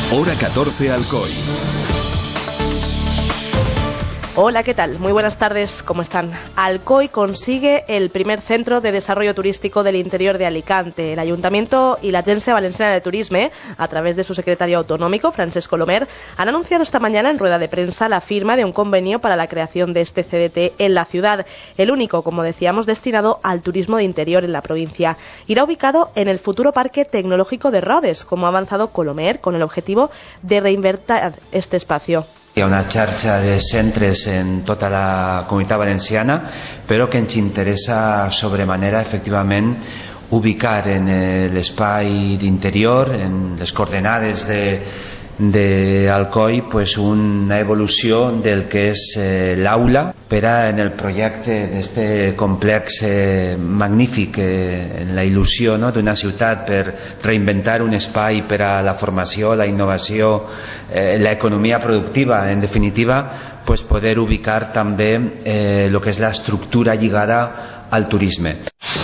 Hora 14 Alcoy. Hola, ¿qué tal? Muy buenas tardes, ¿cómo están? Alcoy consigue el primer centro de desarrollo turístico del interior de Alicante. El Ayuntamiento y la Agència Valenciana de Turisme, a través de su secretario autonómico, Francesc Colomer, han anunciado esta mañana en rueda de prensa la firma de un convenio para la creación de este CDT en la ciudad, el único, como decíamos, destinado al turismo de interior en la provincia. Irá ubicado en el futuro Parque Tecnológico de Rodes, como ha avanzado Colomer, con el objetivo de reinvertir este espacio. Hi ha una xarxa de centres en tota la Comunitat Valenciana, però que ens interessa sobremanera, efectivament, ubicar en l'espai d'interior, en les coordenades de Alcoy, pues una evolució del que és l'aula per a en el projecte d'este complex magnífic, en la il·lusió, no?, d'una ciutat per reinventar un espai per a la formació, la innovació, l'economia productiva, en definitiva, pues poder ubicar també el que és l'estructura lligada al turisme.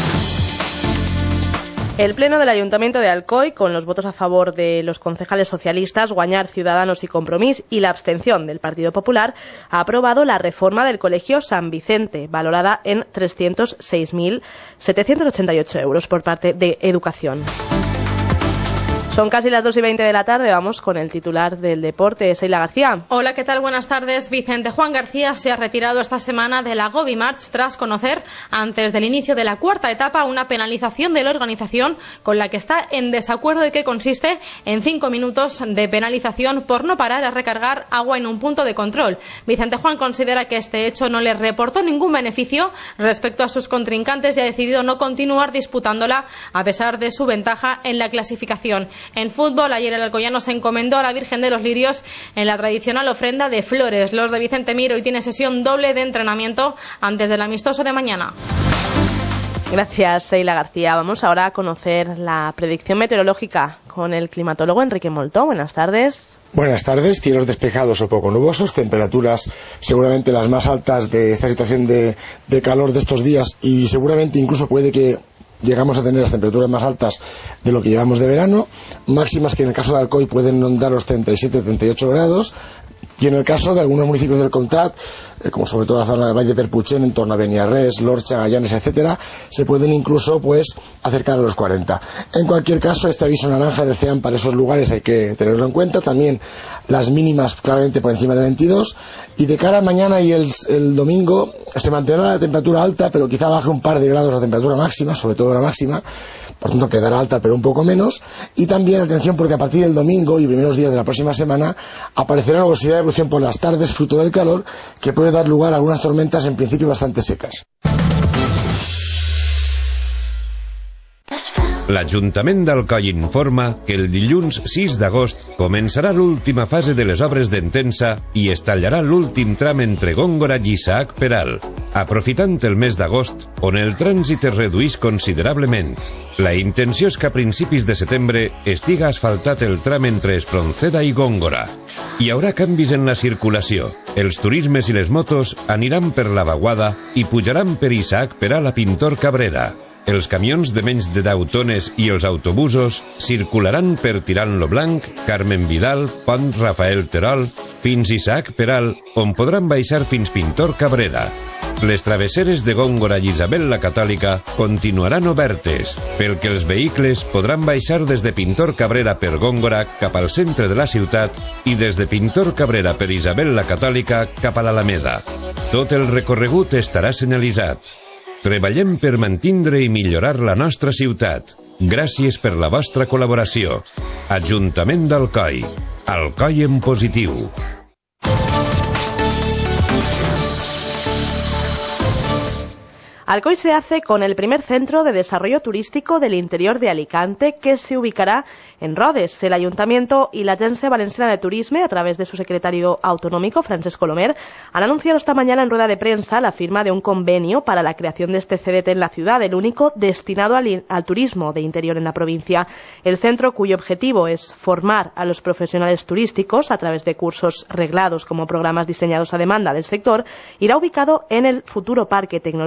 El Pleno del Ayuntamiento de Alcoy, con los votos a favor de los concejales socialistas, Guanyar, Ciudadanos y Compromís, y la abstención del Partido Popular, ha aprobado la reforma del Colegio San Vicente, valorada en 306.788 euros por parte de Educación. Son casi las 2:20 de la tarde, vamos con el titular del deporte, Seila García. Hola, ¿qué tal? Buenas tardes. Vicente Juan García se ha retirado esta semana de la Gobi March tras conocer, antes del inicio de la cuarta etapa, una penalización de la organización con la que está en desacuerdo y que consiste en 5 minutos de penalización por no parar a recargar agua en un punto de control. Vicente Juan considera que este hecho no le reportó ningún beneficio respecto a sus contrincantes y ha decidido no continuar disputándola a pesar de su ventaja en la clasificación. En fútbol, ayer el alcoyano se encomendó a la Virgen de los Lirios en la tradicional ofrenda de flores. Los de Vicente Mir hoy tienen sesión doble de entrenamiento antes del amistoso de mañana. Gracias, Seila García. Vamos ahora a conocer la predicción meteorológica con el climatólogo Enrique Moltó. Buenas tardes. Buenas tardes, cielos despejados o poco nubosos, temperaturas seguramente las más altas de esta situación de calor de estos días y seguramente incluso puede que llegamos a tener las temperaturas más altas de lo que llevamos de verano, máximas que en el caso de Alcoy pueden rondar los 37-38 grados, y en el caso de algunos municipios del Comtat, como sobre todo la zona del Valle de Perpuchén, en torno a Beniarrés, Lorcha, Gallanes, etcétera, se pueden incluso acercar a los 40. En cualquier caso, este aviso naranja del CEAM para esos lugares hay que tenerlo en cuenta. También las mínimas claramente por encima de 22, y de cara a mañana y el domingo se mantendrá la temperatura alta, pero quizá baje un par de grados la temperatura máxima, sobre todo la máxima, por tanto quedará alta pero un poco menos. Y también atención, porque a partir del domingo y primeros días de la próxima semana aparecerá nubosidad de evolución por las tardes fruto del calor, que puede dar lugar a algunas tormentas en principio bastante secas. L'Ajuntament d'Alcoi informa que el dilluns 6 d'agost començarà l'última fase de les obres d'Entença i es tallarà l'últim tram entre Góngora i Isaac Peral, aprofitant el mes d'agost, on el trànsit es reduís considerablement. La intenció és que a principis de setembre estiga asfaltat el tram entre Espronceda i Góngora. Hi haurà canvis en la circulació. Els turismes i les motos aniran per la vaguada i pujaran per Isaac Peral a Pintor Cabrera. Els camions de menys de 10 tones i els autobusos circularan per Tirant lo Blanc, Carmen Vidal, Pont Rafael Terol, fins Isaac Peral, on podran baixar fins Pintor Cabrera. Les travesseres de Góngora i Isabel la Catòlica continuaran obertes, pel que els vehicles podran baixar des de Pintor Cabrera per Góngora cap al centre de la ciutat i des de Pintor Cabrera per Isabel la Catòlica cap a l'Alameda. Tot el recorregut estarà senyalitzat. Treballem per mantindre i millorar la nostra ciutat. Gràcies per la vostra col·laboració. Ajuntament d'Alcoi. Alcoi en positiu. Alcoy se hace con el primer centro de desarrollo turístico del interior de Alicante, que se ubicará en Rodes. El Ayuntamiento y la Agència Valenciana de Turisme, a través de su secretario autonómico, Francesc Colomer, han anunciado esta mañana en rueda de prensa la firma de un convenio para la creación de este CDT en la ciudad, el único destinado al turismo de interior en la provincia. El centro, cuyo objetivo es formar a los profesionales turísticos a través de cursos reglados como programas diseñados a demanda del sector, irá ubicado en el futuro Parque Tecnológico de Rodes,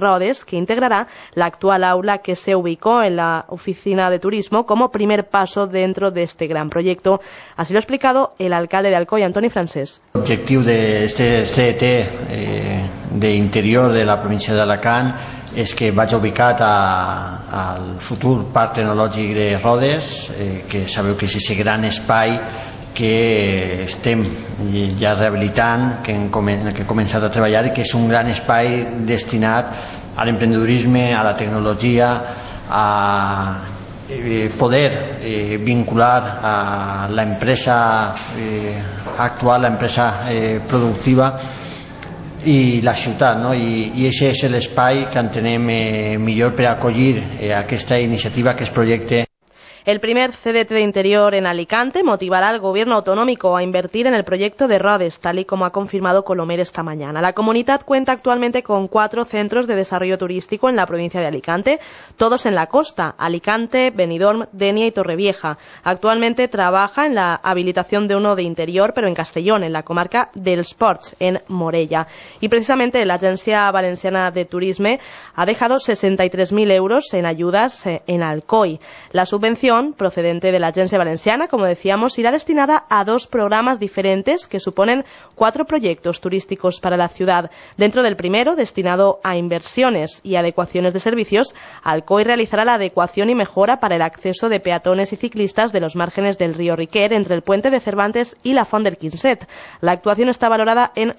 Rodes, que integrará la actual aula que se ubicó en la oficina de turismo como primer paso dentro de este gran proyecto. Así lo ha explicado el alcalde de Alcoi, Antoni Francés. El objetivo de este CET d'interior de la província d'Alacant és que vaig ubicat al futur Parc Tecnològic de Rodes, que sabeu que és aquest gran espai que estem ja rehabilitant, que hem començat a treballar i que és un gran espai destinat a l'emprendedorisme, a la tecnologia, a poder vincular a la empresa actual, la empresa productiva i la ciutat, no? I aquest és l'espai que entenem millor per acollir aquesta iniciativa, aquest projecte. El primer CDT de Interior en Alicante motivará al gobierno autonómico a invertir en el proyecto de Rodes, tal y como ha confirmado Colomer esta mañana. La comunidad cuenta actualmente con 4 centros de desarrollo turístico en la provincia de Alicante, todos en la costa: Alicante, Benidorm, Denia y Torrevieja. Actualmente trabaja en la habilitación de uno de Interior, pero en Castellón, en la comarca dels Ports, en Morella. Y precisamente la Agencia Valenciana de Turisme ha dejado 63.000 euros en ayudas en Alcoi. La subvención procedente de la Agencia Valenciana, como decíamos, irá destinada a 2 programas diferentes que suponen 4 proyectos turísticos para la ciudad. Dentro del primero, destinado a inversiones y adecuaciones de servicios, Alcoi realizará la adecuación y mejora para el acceso de peatones y ciclistas de los márgenes del río Riquer entre el puente de Cervantes y la Font del Quinset. La actuación está valorada en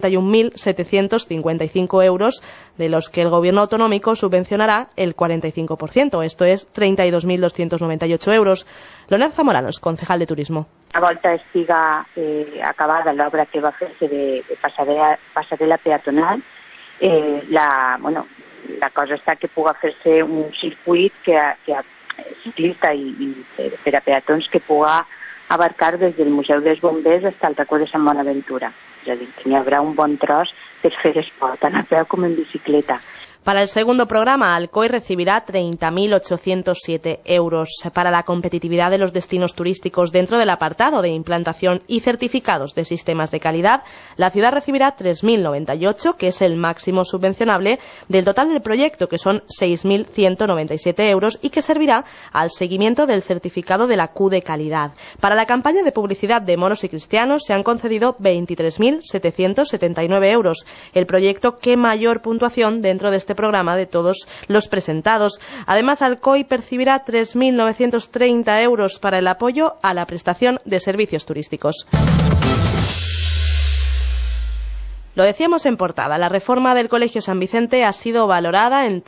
71.755 euros, de los que el gobierno autonómico subvencionará el 45%, esto es 32.298 euros. Lorenzo Zamoranos, concejal de Turismo. A volta estiga acabada l'obra que va fer-se de passarel·la peatonal, la cosa està que puga fer-se un circuit que ciclista i per a peatons que puga abarcar des del Museu dels Bombers fins al racó de Sant Bonaventura. És a dir, que n'hi haurà un bon tros per fer esport, tant a peu com en bicicleta. Para el segundo programa, Alcoi recibirá 30.807 euros. Para la competitividad de los destinos turísticos dentro del apartado de implantación y certificados de sistemas de calidad, la ciudad recibirá 3.098, que es el máximo subvencionable del total del proyecto, que son 6.197 euros, y que servirá al seguimiento del certificado de la Q de calidad. Para la campaña de publicidad de monos y cristianos se han concedido 23.779 euros, el proyecto que mayor puntuación dentro de este programa de todos los presentados. Además, Alcoi percibirá 3.930 euros para el apoyo a la prestación de servicios turísticos. Lo decíamos en portada, la reforma del Colegio San Vicente ha sido valorada en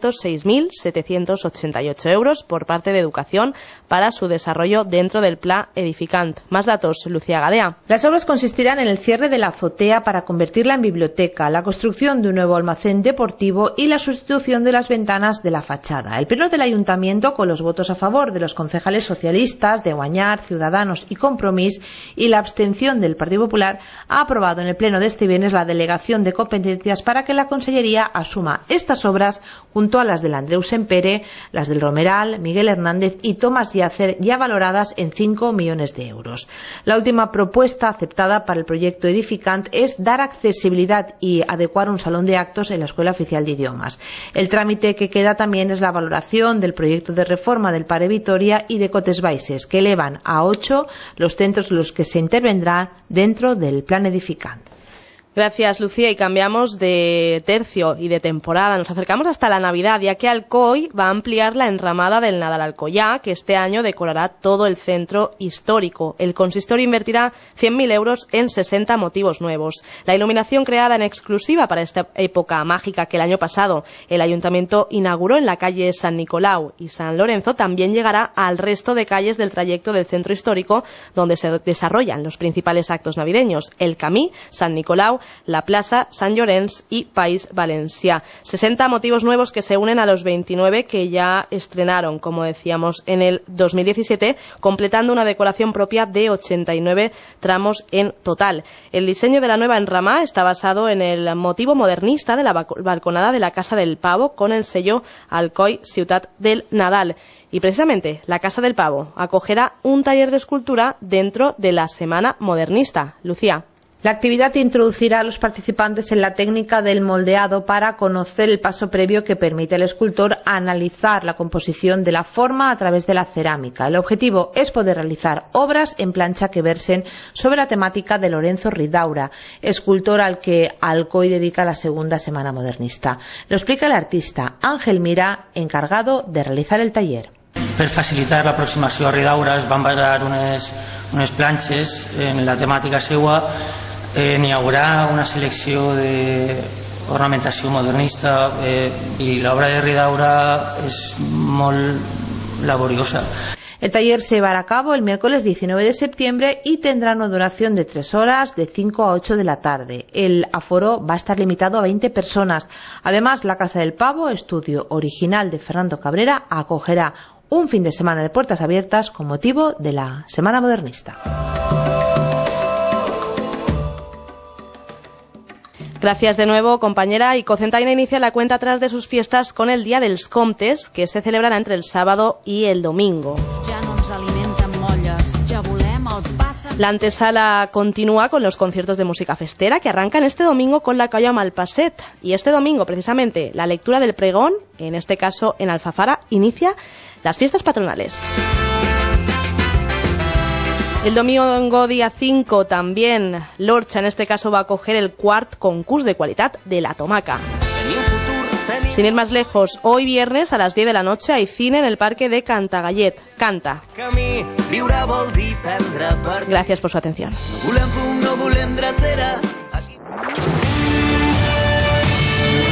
306.788 euros por parte de Educación para su desarrollo dentro del Pla Edificant. Más datos, Lucía Gadea. Las obras consistirán en el cierre de la azotea para convertirla en biblioteca, la construcción de un nuevo almacén deportivo y la sustitución de las ventanas de la fachada. El Pleno del Ayuntamiento, con los votos a favor de los concejales socialistas de Guanyar, Ciudadanos y Compromís y la abstención del Partido Popular, ha aprobado en el Pleno de este viernes la delegación de competencias para que la Consellería asuma estas obras junto a las del Andreu Sempere, las del Romeral, Miguel Hernández y Tomás Yacer, ya valoradas en 5 millones de euros. La última propuesta aceptada para el proyecto Edificant es dar accesibilidad y adecuar un salón de actos en la Escuela Oficial de Idiomas. El trámite que queda también es la valoración del proyecto de reforma del Pare Vitoria y de Cotes Baixes, que elevan a 8 los centros en los que se intervendrá dentro del plan Edificant. Gracias, Lucía, y cambiamos de tercio y de temporada. Nos acercamos hasta la Navidad, ya que Alcoi va a ampliar la enramada del Nadal Alcoyá, que este año decorará todo el centro histórico. El consistorio invertirá 100.000 euros en 60 motivos nuevos. La iluminación creada en exclusiva para esta época mágica que el año pasado el Ayuntamiento inauguró en la calle San Nicolau y San Lorenzo también llegará al resto de calles del trayecto del centro histórico donde se desarrollan los principales actos navideños: el Camí, San Nicolau, la Plaza, Sant Llorenç y País Valencià. 60 motivos nuevos que se unen a los 29 que ya estrenaron, como decíamos, en el 2017, completando una decoración propia de 89 tramos en total. El diseño de la nueva enramada está basado en el motivo modernista de la balconada de la Casa del Pavo, con el sello Alcoi Ciutat del Nadal. Y precisamente la Casa del Pavo acogerá un taller de escultura dentro de la Semana Modernista. Lucía. La actividad introducirá a los participantes en la técnica del moldeado para conocer el paso previo que permite al escultor analizar la composición de la forma a través de la cerámica. El objetivo es poder realizar obras en plancha que versen sobre la temática de Lorenzo Ridaura, escultor al que Alcoy dedica la segunda Semana Modernista. Lo explica el artista Ángel Mira, encargado de realizar el taller. Per facilitar l'aproximació a Ridaura es van basar unes planxes en la temàtica seua. N'hi haurà una selecció d'ornamentació modernista i l'obra de Ridaura és molt laboriosa. El taller se llevará a cabo el miércoles 19 de septiembre y tendrá una duración de 3 horas, de 5 a 8 de la tarde. El aforo va a estar limitado a 20 personas. Además, la Casa del Pavo, estudio original de Fernando Cabrera, acogerá un fin de semana de puertas abiertas con motivo de la Semana Modernista. Gracias de nuevo, compañera. Y Cocentaina inicia la cuenta atrás de sus fiestas con el Día dels Comtes, que se celebrará entre el sábado y el domingo. La antesala continúa con los conciertos de música festera que arrancan este domingo con la Colla Malpaset. Y este domingo, precisamente, la lectura del pregón, en este caso en Alfafara, inicia las fiestas patronales. El domingo día 5 también l'Orxa en este caso va a acoger el quart concurs de qualitat de la tomaca. Sin ir más lejos, hoy viernes a las 10 de la noche hay cine en el parque de Cantagallet. Canta. Gracias por su atención.